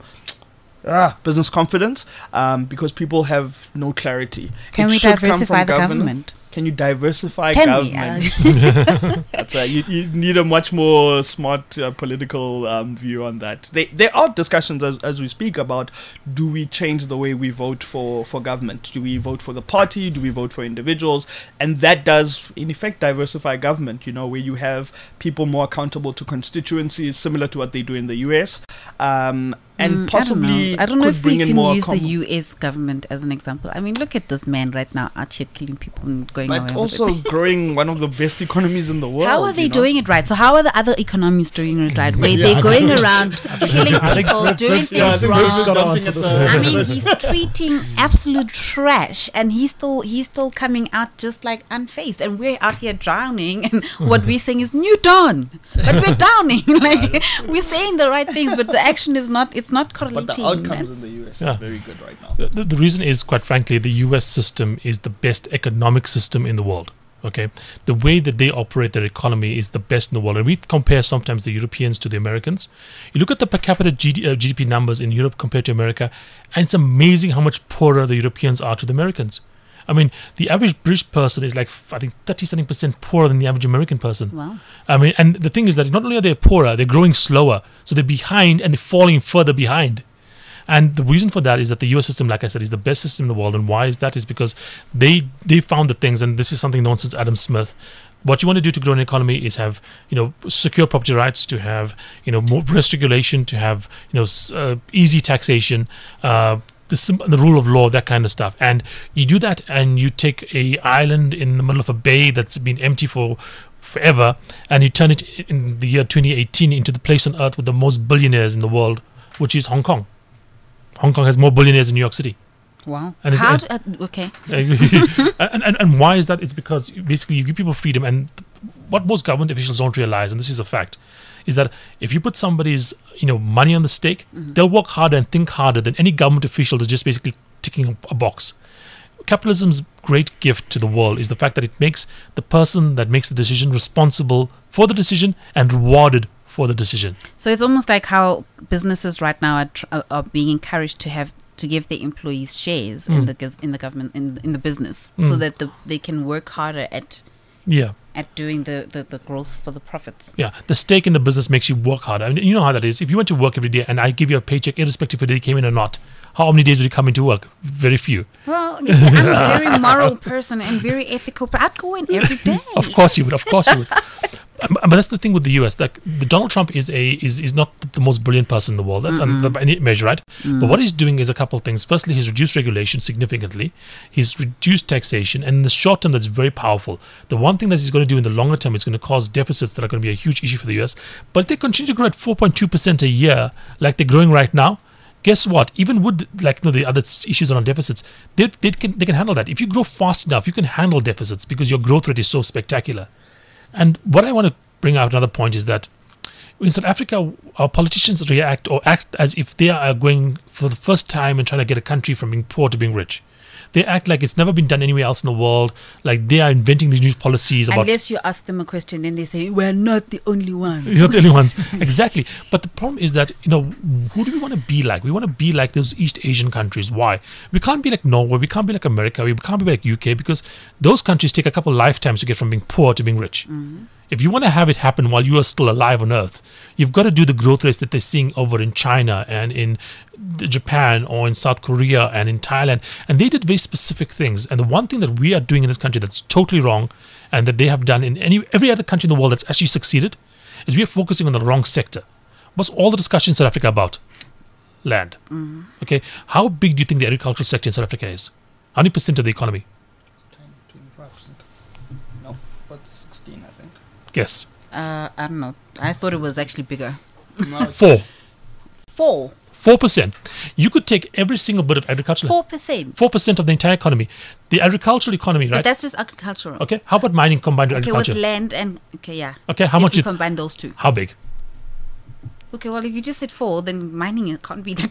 ah, business confidence, um, because people have no clarity. Can It we should come diversify from the government. government? Can you diversify Can government? we? Uh, That's a, you, you need a much more smart uh, political um, view on that. They, there are discussions as, as we speak about, do we change the way we vote for, for government? Do we vote for the party? Do we vote for individuals? And that does, in effect, diversify government, you know, where you have people more accountable to constituencies, similar to what they do in the U S. Um, and mm, possibly I don't know, I don't know could if bring we in can more use com- the U S government as an example. I mean, look at this man right now out here killing people and going away But with also it. growing one of the best economies in the world. How are they you know? doing it right? So how are the other economies doing it right? Where Yeah, they're I going think- around killing I think people, Cliff- doing Cliff- yeah, I things think wrong. Cliff's got to Jumping answer at this the- one. I mean, he's treating absolute trash, and he's still he's still coming out just like unfazed, and we're out here drowning. And what we're saying is new dawn, but we're drowning. Like we're saying the right things, but the action is not. It's not But correlating. the outcomes man. in the U S Yeah. are very good right now. The, the reason is, quite frankly, the U S system is the best economic system in the world. Okay, the way that they operate their economy is the best in the world, and we compare sometimes the Europeans to the Americans. You look at the per capita G D, uh, G D P numbers in Europe compared to America, and it's amazing how much poorer the Europeans are to the Americans. I mean, the average British person is like, I think, thirty something percent poorer than the average American person. Wow. I mean, and the thing is that not only are they poorer, they're growing slower, so they're behind and they're falling further behind. And the reason for that is that the U S system, like I said, is the best system in the world. And why is that? Is because they they found the things, and this is something known since Adam Smith. What you want to do to grow an economy is have, you know, secure property rights, to have, you know, more risk regulation, to have, you know, s- uh, easy taxation, uh, the, sim- the rule of law, that kind of stuff. And you do that, and you take a island in the middle of a bay that's been empty for forever, and you turn it in the year twenty eighteen into the place on earth with the most billionaires in the world, which is Hong Kong. Hong Kong has more billionaires than New York City. Wow. And it's- How? and- Do, uh, okay. and, and, and why is that? It's because basically you give people freedom, and what most government officials don't realize, and this is a fact, is that if you put somebody's, you know, money on the stake, they'll work harder and think harder than any government official that's just basically ticking a box. capitalism's great gift to the world is the fact that it makes the person that makes the decision responsible for the decision and rewarded for the decision. So it's almost like how businesses right now are, tr- are being encouraged to have to give their employees shares Mm. in the gos- in the government in in the business, so Mm. that the, they can work harder at Yeah. at doing the, the, the growth for the profits. Yeah, the stake in the business makes you work harder. I mean, you know how that is. If you went to work every day and I give you a paycheck, irrespective of whether you came in or not, how many days would you come into work? Very few. Well, you see, I'm a very moral person and very ethical, but I'd go in every day. Of course you would. Of course you would. Um, But that's the thing with the U S. Like, the Donald Trump is a is, is not the most brilliant person in the world. That's un- by any measure, right? But what he's doing is a couple of things. Firstly, he's reduced regulation significantly. He's reduced taxation, and in the short term, that's very powerful. The one thing that he's going to do in the longer term is going to cause deficits that are going to be a huge issue for the U S. But if they continue to grow at four point two percent a year, like they're growing right now, guess what? Even with like you know, the other s- issues around deficits, they, they can they can handle that. If you grow fast enough, you can handle deficits because your growth rate is so spectacular. And what I want to bring out another point is that in South Africa, our politicians react or act as if they are going for the first time and trying to get a country from being poor to being rich. They act like it's never been done anywhere else in the world. Like they are inventing these new policies about. Unless you ask them a question, then they say, we're not the only ones. You're not the only ones. Exactly. But the problem is that, you know, who do we want to be like? We want to be like those East Asian countries. Why? We can't be like Norway. We can't be like America. We can't be like U K because those countries take a couple of lifetimes to get from being poor to being rich. Mm-hmm. If you want to have it happen while you are still alive on Earth, you've got to do the growth rates that they're seeing over in China and in Japan or in South Korea and in Thailand. And they did very specific things. And the one thing that we are doing in this country that's totally wrong and that they have done in any every other country in the world that's actually succeeded is we are focusing on the wrong sector. What's all the discussion in South Africa about? Land. Mm-hmm. Okay. How big do you think the agricultural sector in South Africa is? How many percent of the economy? twenty-five percent. No, but sixteen, I think. Guess. Uh, I don't know. I thought it was actually bigger. No, it's Four. Four. Four percent. You could take every single bit of agricultural. Four percent. Four percent of the entire economy. The agricultural economy, But right? that's just agricultural. Okay. How about mining combined with Okay, agriculture? with land and okay, yeah. Okay. How if much? you Is, combine those two? how big? Okay, well, if you just said four, then mining it can't be that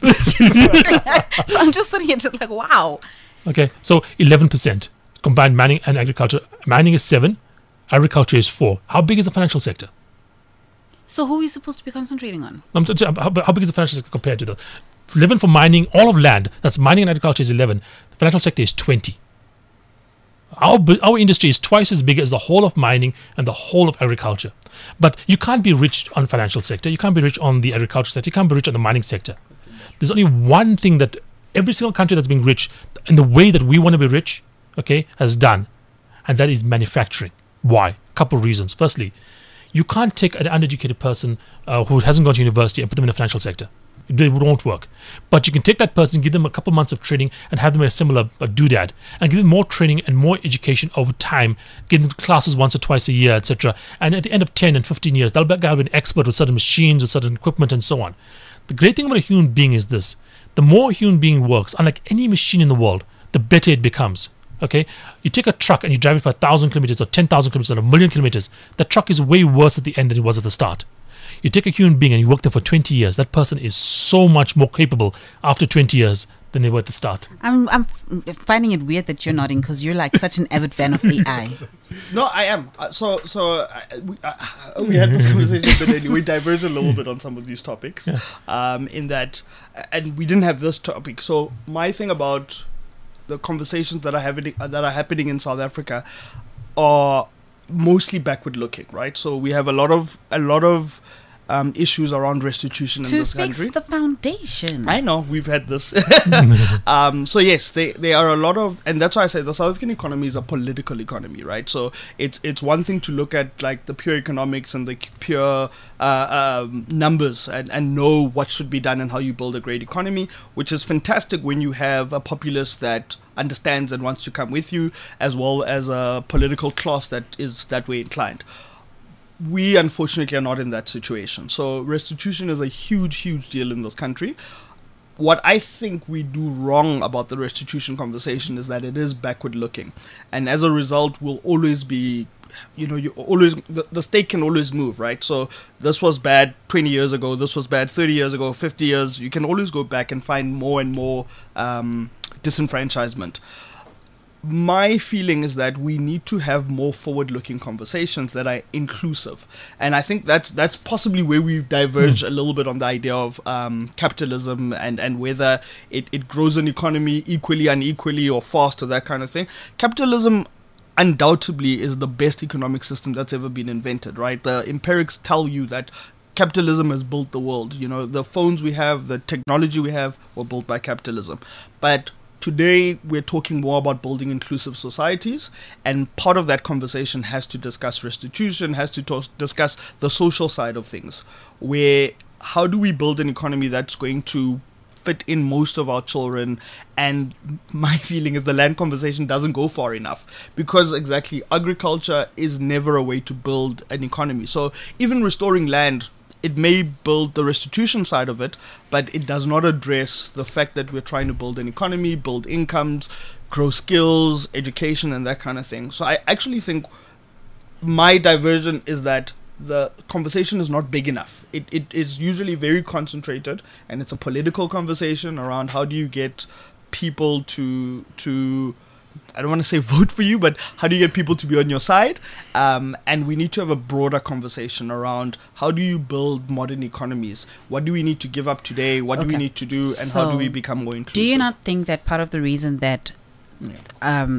much. So I'm just sitting here, just like, wow. Okay. So eleven percent combined mining and agriculture. Mining is seven. Agriculture is four. How big is the financial sector? So who are we supposed to be concentrating on? I'm t- t- how, how big is the financial sector compared to the it's eleven for mining, all of land? That's mining and agriculture is eleven. The financial sector is twenty. Our bu- our industry is twice as big as the whole of mining and the whole of agriculture. But you can't be rich on financial sector. You can't be rich on the agriculture sector. You can't be rich on the mining sector. There's only one thing that every single country that's being rich in the way that we want to be rich, okay, has done, and that is manufacturing. Why? Couple of reasons. Firstly, you can't take an uneducated person uh, who hasn't gone to university and put them in the financial sector. It won't work. But you can take that person, give them a couple months of training and have them assemble a, a doodad and give them more training and more education over time, give them classes once or twice a year, et cetera. And at the end of ten and fifteen years, that'll be an expert with certain machines, with certain equipment and so on. The great thing about a human being is this. The more a human being works, unlike any machine in the world, the better it becomes. Okay, you take a truck and you drive it for a thousand kilometers or ten thousand kilometers or a million kilometers. That truck is way worse at the end than it was at the start. You take a human being and you work there for twenty years. That person is so much more capable after twenty years than they were at the start. I'm I'm f- finding it weird that you're nodding because you're like such an avid fan of A I. No, I am. Uh, so, so uh, we, uh, we had this conversation, but anyway, we diverged a little bit on some of these topics. Yeah. Um, in that, and we didn't have this topic. So, my thing about the conversations that are happening uh, that are happening in South Africa are mostly backward looking, right? So, we have a lot of a lot of um, issues around restitution in To this fix country. the foundation. I know we've had this. um, so yes, they there are a lot of, and that's why I say the South African economy is a political economy, right? So it's it's one thing to look at like the pure economics and the pure uh, um, numbers and and know what should be done and how you build a great economy, which is fantastic when you have a populace that understands and wants to come with you, as well as a political class that is that way inclined. We unfortunately are not in that situation. So restitution is a huge, huge deal in this country. What I think we do wrong about the restitution conversation is that it is backward looking. And as a result, we'll always be, you know, you always, the, the stake can always move, right? So this was bad twenty years ago, this was bad thirty years ago, fifty years. You can always go back and find more and more um, disenfranchisement. my feeling is that we need to have more forward-looking conversations that are inclusive, and I think that's that's possibly where we diverge mm. a little bit on the idea of um, capitalism and, and whether it, it grows an economy equally, unequally, or fast, or that kind of thing. Capitalism undoubtedly is the best economic system that's ever been invented, right? The empirics tell you that capitalism has built the world. You know, the phones we have, the technology we have, were built by capitalism. But today, we're talking more about building inclusive societies, and part of that conversation has to discuss restitution, has to to- discuss the social side of things, where how do we build an economy that's going to fit in most of our children. And my feeling is the land conversation doesn't go far enough, because exactly agriculture is never a way to build an economy. So even restoring land, it may build the restitution side of it, but it does not address the fact that we're trying to build an economy, build incomes, grow skills, education, and that kind of thing. So I actually think my diversion is that the conversation is not big enough. It it is usually very concentrated, and it's a political conversation around how do you get people to to I don't want to say vote for you, but how do you get people to be on your side? Um, and we need to have a broader conversation around how do you build modern economies? What do we need to give up today? What Okay. do we need to do? And So how do we become more inclusive? Do you not think that part of the reason that um,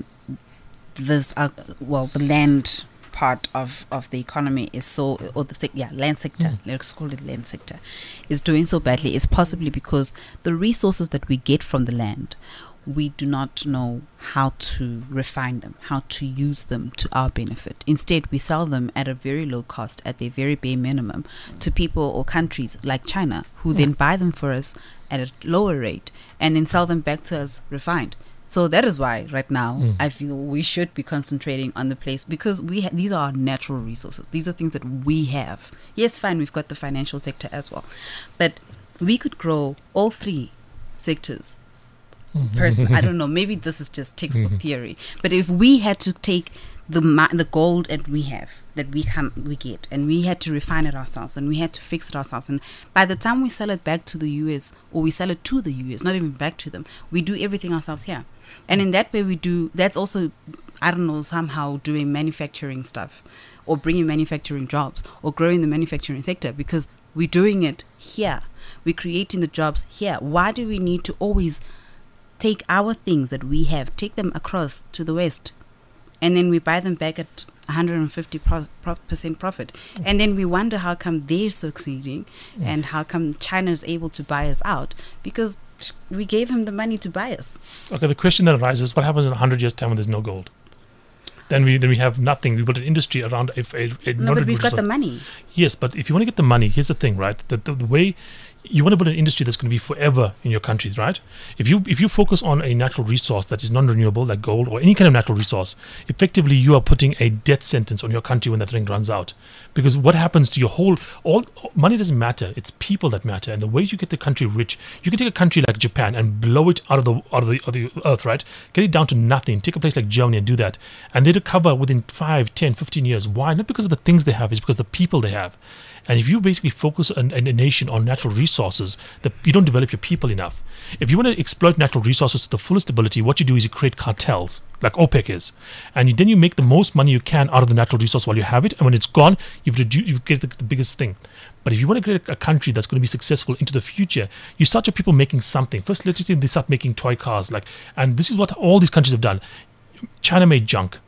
this, uh, well, the land part of, of the economy is so, or the sec- yeah, land sector, Mm. let's call it land sector, is doing so badly is possibly because the resources that we get from the land, we do not know how to refine them, how to use them to our benefit. Instead, we sell them at a very low cost, at their very bare minimum, to people or countries like China, who then buy them for us at a lower rate and then sell them back to us refined. So that is why right now Mm. I feel we should be concentrating on the place, because we ha- these are our natural resources. These are things that we have. Yes, fine, we've got the financial sector as well, but we could grow all three sectors. Person, I don't know. Maybe this is just textbook Mhm. theory, but if we had to take the ma- the gold that we have, that we can we get, and we had to refine it ourselves, and we had to fix it ourselves, and by the time we sell it back to the U S, or we sell it to the U S, not even back to them, we do everything ourselves here, and in that way we do. That's also, I don't know, somehow doing manufacturing stuff, or bringing manufacturing jobs, or growing the manufacturing sector, because we're doing it here. We're creating the jobs here. Why do we need to always take our things that we have, take them across to the West, and then we buy them back at one hundred fifty percent pro- percent profit, and then we wonder how come they're succeeding, and how come China is able to buy us out, because we gave him the money to buy us. Okay, the question that arises: what happens in a hundred years' time when there's no gold? Then we then we have nothing. We build an industry around a, a, a No, but we've got the money. Yes, but if you want to get the money, here's the thing, right? The, the, the way you want to build an industry that's going to be forever in your country, right? If you if you focus on a natural resource that is non-renewable, like gold or any kind of natural resource, effectively you are putting a death sentence on your country when that thing runs out. Because what happens to your whole all money doesn't matter; it's people that matter. And the way you get the country rich, you can take a country like Japan and blow it out of the out of the, of the earth, right? Get it down to nothing. Take a place like Germany and do that, and they recover within five, ten, fifteen years. Why? Not because of the things they have; it's because of the people they have. And if you basically focus on, on a nation on natural resources, that you don't develop your people enough. If you want to exploit natural resources to the fullest ability, what you do is you create cartels, like OPEC is, and you, then you make the most money you can out of the natural resource while you have it, and when it's gone, you've redu- you get the, the biggest thing. But if you want to create a, a country that's going to be successful into the future, you start your people making something. First, let's just say they start making toy cars, like, and this is what all these countries have done. China made junk.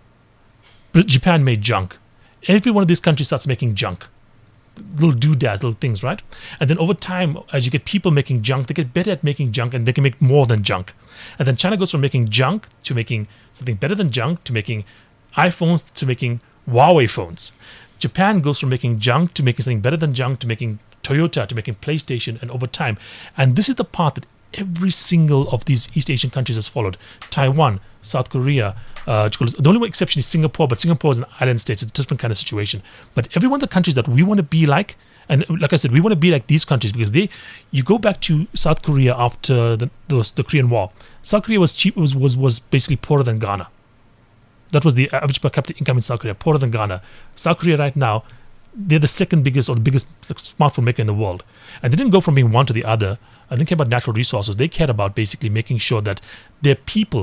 Japan made junk. Every one of these countries starts making junk. Little doodads, little things, right? And then over time, as you get people making junk, they get better at making junk, and they can make more than junk. And then China goes from making junk to making something better than junk, to making iPhones, to making Huawei phones. Japan goes from making junk to making something better than junk, to making Toyota, to making PlayStation, and over time. And this is the path that every single of these East Asian countries has followed. Taiwan, South Korea, uh, the only exception is Singapore, but Singapore is an island state. It's a different kind of situation. But every one of the countries that we want to be like, and like I said, we want to be like these countries, because they, you go back to South Korea after the the, the Korean War. South Korea was cheap, was, was was basically poorer than Ghana. That was the average per capita income in South Korea, poorer than Ghana. South Korea right now, they're the second biggest or the biggest smartphone maker in the world. And they didn't go from being one to the other. I didn't care about natural resources. They cared about basically making sure that their people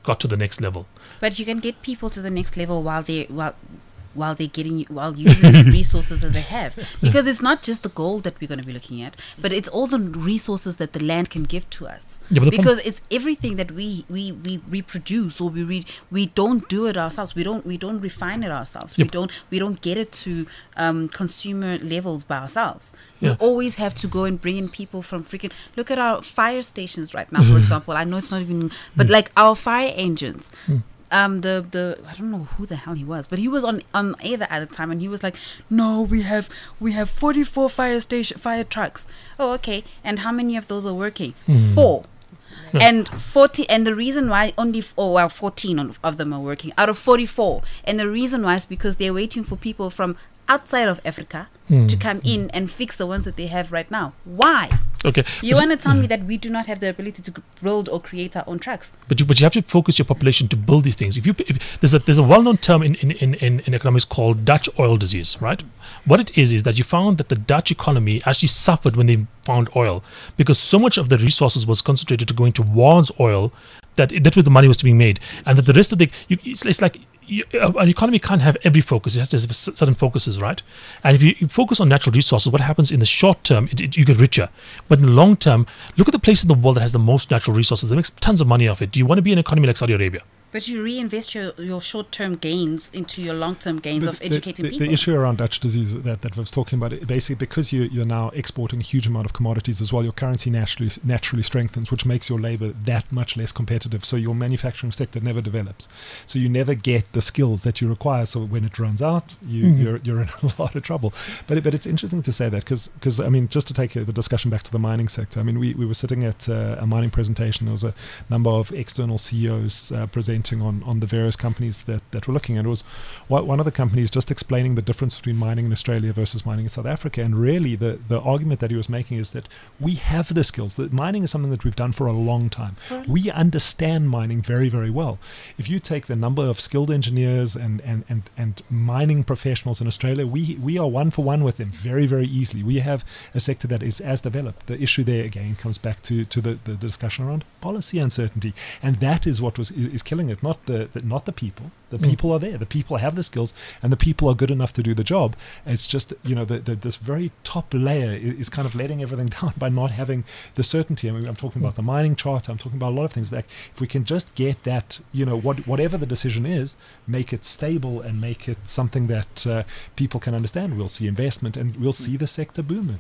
got to the next level. But you can get people to the next level while they while while they're getting while using the resources that they have, because it's not just the gold that we're going to be looking at, but it's all the resources that the land can give to us. Yeah, but the because it's everything that we we we reproduce, or we re, we don't do it ourselves. We don't we don't refine it ourselves. Yep. We don't we don't get it to um, consumer levels by ourselves. Yeah. We always have to go and bring in people from freaking. Look at our fire stations right now, for example. I know it's not even, but like our fire engines. Mm. Um, the the I don't know who the hell he was, but he was on on air at the time, and he was like, "No, we have we have forty-four fire station fire trucks." Oh, okay. And how many of those are working? Mm. Four. Yeah. And forty, and the reason why only f- oh well, fourteen of, of them are working out of forty-four, and the reason why is because they're waiting for people from outside of Africa Mm. to come in and fix the ones that they have right now. Why? Okay. You But- want to tell me that we do not have the ability to g- build or create our own trucks? But you, but you have to focus your population to build these things. If you if, there's a there's a well-known term in, in, in, in, in economics called Dutch oil disease, right? What it is is that you found that the Dutch economy actually suffered when they found oil, because so much of the resources was concentrated to going towards oil that that's where the money was to be made, and that the rest of the you, it's, it's like. You, an economy can't have every focus. It has to have s- certain focuses, right? And if you, you focus on natural resources, what happens in the short term, it, it, you get richer. But in the long term, look at the place in the world that has the most natural resources, that makes tons of money off it. Do you want to be an economy like Saudi Arabia? But you reinvest your, your short-term gains into your long-term gains of the, educating the, people. The issue around Dutch disease that, that I was talking about, it basically because you, you're now exporting a huge amount of commodities as well, your currency naturally naturally strengthens, which makes your labor that much less competitive. So your manufacturing sector never develops. So you never get the skills that you require. So when it runs out, you, Mhm. you're you're in a lot of trouble. But it, but it's interesting to say that because I mean, just to take uh, the discussion back to the mining sector. I mean, we, we were sitting at uh, a mining presentation. There was a number of external C E Os uh, presenting on on the various companies that, that were looking, and it was one one of the companies just explaining the difference between mining in Australia versus mining in South Africa. And really the, the argument that he was making is that we have the skills. That mining is something that we've done for a long time. We understand mining very, very well. If you take the number of skilled engineers and, and, and, and mining professionals in Australia, we we are one for one with them very, very easily. We have a sector that is as developed. The issue there again comes back to, to the, the discussion around policy uncertainty. And that is what was is, is killing it, not the, the not the people. The Mm. people are there. The people have the skills, and the people are good enough to do the job. It's just, you know, the, the, this very top layer is, is kind of letting everything down by not having the certainty. I mean, I'm talking about the mining chart. I'm talking about a lot of things. That if we can just get that, you know, what whatever the decision is, make it stable and make it something that uh, people can understand, we'll see investment and we'll see the sector booming.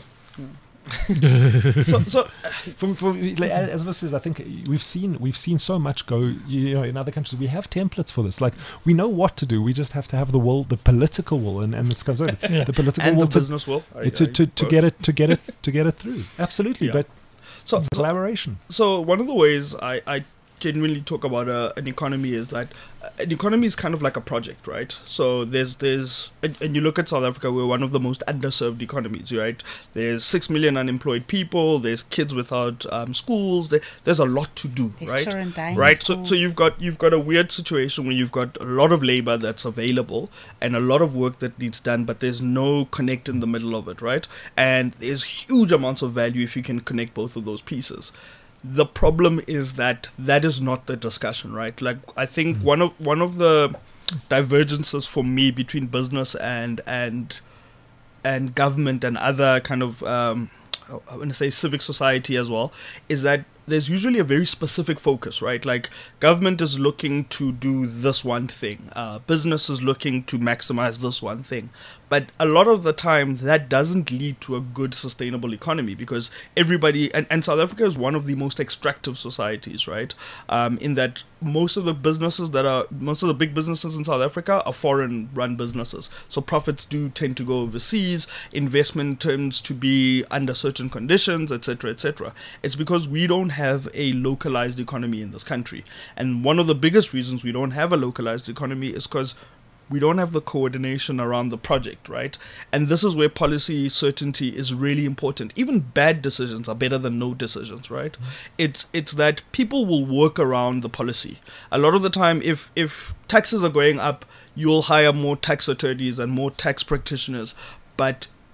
So, so From, from, like, as Vis says, I think we've seen we've seen so much go. You know, in other countries, we have templates for this. Like we know what to do. We just have to have the will, the political will, and and this comes over Yeah. the political and will the to, business will I- to, I to, to both. get it to get it to get it through. Absolutely, Yeah. but So, it's so collaboration. So one of the ways I, I genuinely talk about a, an economy is that an economy is kind of like a project, right? So there's there's and, and you look at South Africa, we're one of the most underserved economies, right? There's six million unemployed people. There's kids without um, schools. There, there's a lot to do, There's right? children dying in Right. So schools. so you've got you've got a weird situation where you've got a lot of labor that's available and a lot of work that needs done, but there's no connect in the middle of it, right? And there's huge amounts of value if you can connect both of those pieces. The problem is that that is not the discussion, right? Like I think mm. one of one of the divergences for me between business and and and government and other kind of um, I want to say civic society as well is that there's usually a very specific focus, right? Like government is looking to do this one thing, uh, business is looking to maximize this one thing. But a lot of the time that doesn't lead to a good sustainable economy because everybody, and, and South Africa is one of the most extractive societies, right? Um, in that most of the businesses that are, most of the big businesses in South Africa are foreign run businesses. So profits do tend to go overseas, investment tends to be under certain conditions, et cetera, et cetera. It's because we don't have a localized economy in this country. And one of the biggest reasons we don't have a localized economy is because we don't have the coordination around the project, right? And this is where policy certainty is really important. Even bad decisions are better than no decisions, right? Mm-hmm. It's it's that people will work around the policy. A lot of the time, if if taxes are going up, you'll hire more tax attorneys and more tax practitioners, but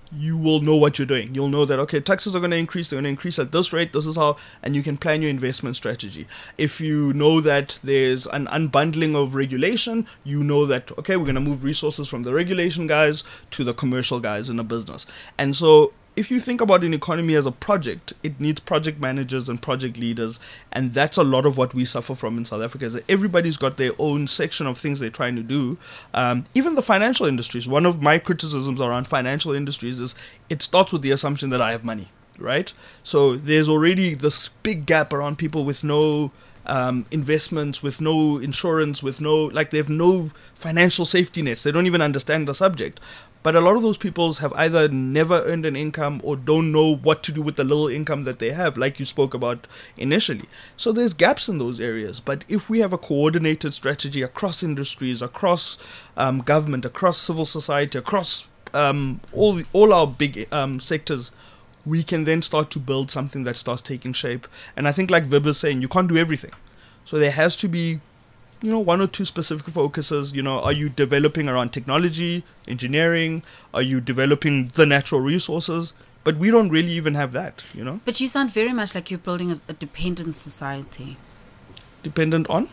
you will know what you're doing. You'll know that, okay, taxes are going to increase, they're going to increase at this rate, this is how, and you can plan your investment strategy. If you know that there's an unbundling of regulation, you know that, okay, we're going to move resources from the regulation guys to the commercial guys in a business. And so if you think about an economy as a project, it needs project managers and project leaders, and that's a lot of what we suffer from in South Africa, is that everybody's got their own section of things they're trying to do. Um, even the financial industries, one of my criticisms around financial industries is it starts with the assumption that I have money, right? So there's already this big gap around people with no um, investments, with no insurance, with no, like they have no financial safety nets. They don't even understand the subject. But a lot of those people have either never earned an income or don't know what to do with the little income that they have, like you spoke about initially. So there's gaps in those areas. But if we have a coordinated strategy across industries, across um, government, across civil society, across um, all the, all our big um, sectors, we can then start to build something that starts taking shape. And I think, like Vib is saying, you can't do everything. So there has to be, you know, one or two specific focuses. You know, are you developing around technology, engineering? Are you developing the natural resources? But we don't really even have that, you know. But you sound very much like you're building a, a dependent society. Dependent on?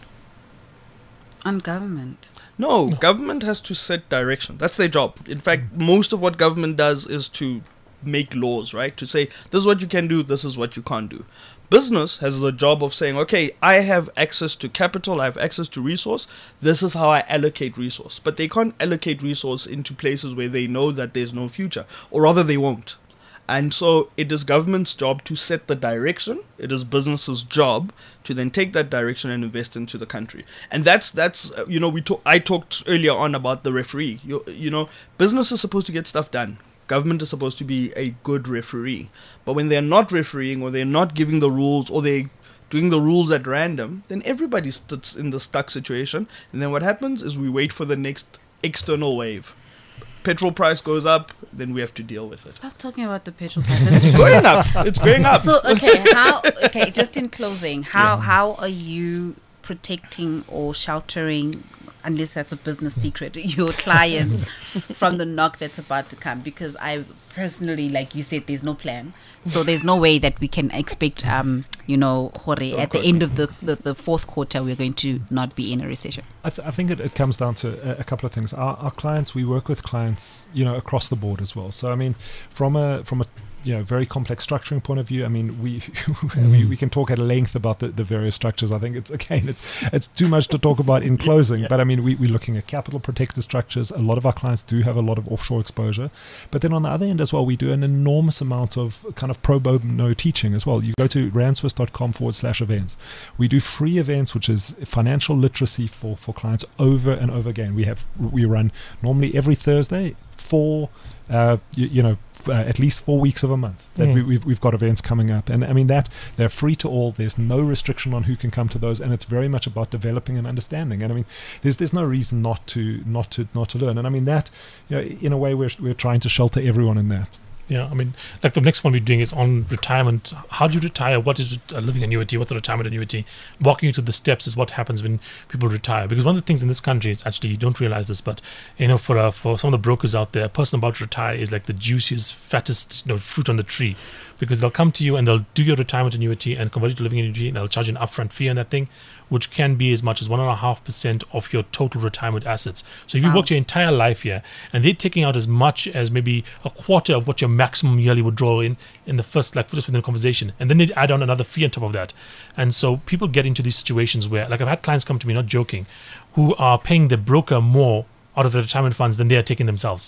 On government. No, no, government has to set direction. That's their job. In fact, most of what government does is to make laws, right? To say, this is what you can do, this is what you can't do. Business has the job of saying, okay, I have access to capital, I have access to resource, this is how I allocate resource. But they can't allocate resource into places where they know that there's no future, or rather they won't. And so it is government's job to set the direction. It is business's job to then take that direction and invest into the country. And that's, that's you know, we talk, I talked earlier on about the referee. You, you know, business is supposed to get stuff done. Government is supposed to be a good referee. But when they're not refereeing, or they're not giving the rules, or they're doing the rules at random, then everybody sits in the stuck situation. And then what happens is we wait for the next external wave. Petrol price goes up, then we have to deal with it. Stop talking about the petrol price. It's going up. It's going up. So, okay, how, okay, just in closing, how, yeah. how are you protecting or sheltering, unless that's a business secret, your clients from the knock that's about to come? Because I personally, like you said, there's no plan. So there's no way that we can expect, um, you know, Jorge, at the end of the, the, the fourth quarter, we're going to not be in a recession. I, th- I think it, it comes down to a, a couple of things. Our, our clients, we work with clients, you know, across the board as well. So, I mean, from a from a you know, very complex structuring point of view, I mean, we we, we can talk at length about the, the various structures. I think it's, again, it's it's too much to talk about in closing. Yeah. But I mean, we, we're looking at capital protected structures. A lot of our clients do have a lot of offshore exposure. But then on the other end as well, we do an enormous amount of kind of pro bono teaching as well. You go to randswiss.com forward slash events. We do free events, which is financial literacy for, for clients over and over again. We have we run normally every Thursday for, uh, you, you know, Uh, at least four weeks of a month that mm. we, we've, we've got events coming up, and I mean that they're free to all. There's no restriction on who can come to those, and it's very much about developing and understanding. And I mean, there's there's no reason not to not to not to learn. And I mean that, you know, in a way, we're we're trying to shelter everyone in that. Yeah, I mean, like the next one we're doing is on retirement. How do you retire? What is a living annuity? What's a retirement annuity? Walking you through the steps is what happens when people retire. Because one of the things in this country is actually, you don't realize this, but you know, for uh, for some of the brokers out there, a person about to retire is like the juiciest, fattest, you know, fruit on the tree. Because they'll come to you and they'll do your retirement annuity and convert it to living annuity, and they'll charge an upfront fee on that thing, which can be as much as one and a half percent of your total retirement assets. So if you wow. worked your entire life here, and they're taking out as much as maybe a quarter of what your maximum yearly withdrawal in in the first, like just within the conversation, and then they add on another fee on top of that. And so people get into these situations where, like I've had clients come to me, not joking, who are paying the broker more out of the retirement funds than they are taking themselves.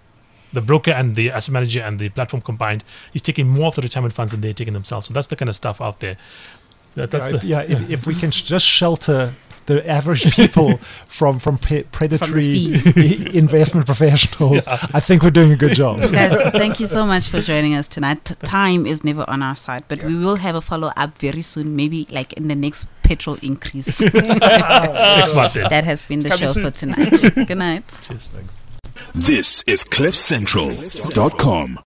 The broker and the asset manager and the platform combined is taking more of the retirement funds than they're taking themselves. So that's the kind of stuff out there. That, that's yeah, the, yeah, if, if we can sh- just shelter the average people from from pe- predatory from investment professionals, yeah. I think we're doing a good job. Guys, thank you so much for joining us tonight. Time is never on our side, but yeah. we will have a follow-up very soon, maybe like in the next petrol increase. Next month then. That has been the Coming show soon. for tonight. Good night. Cheers, thanks. This is cliff central dot com.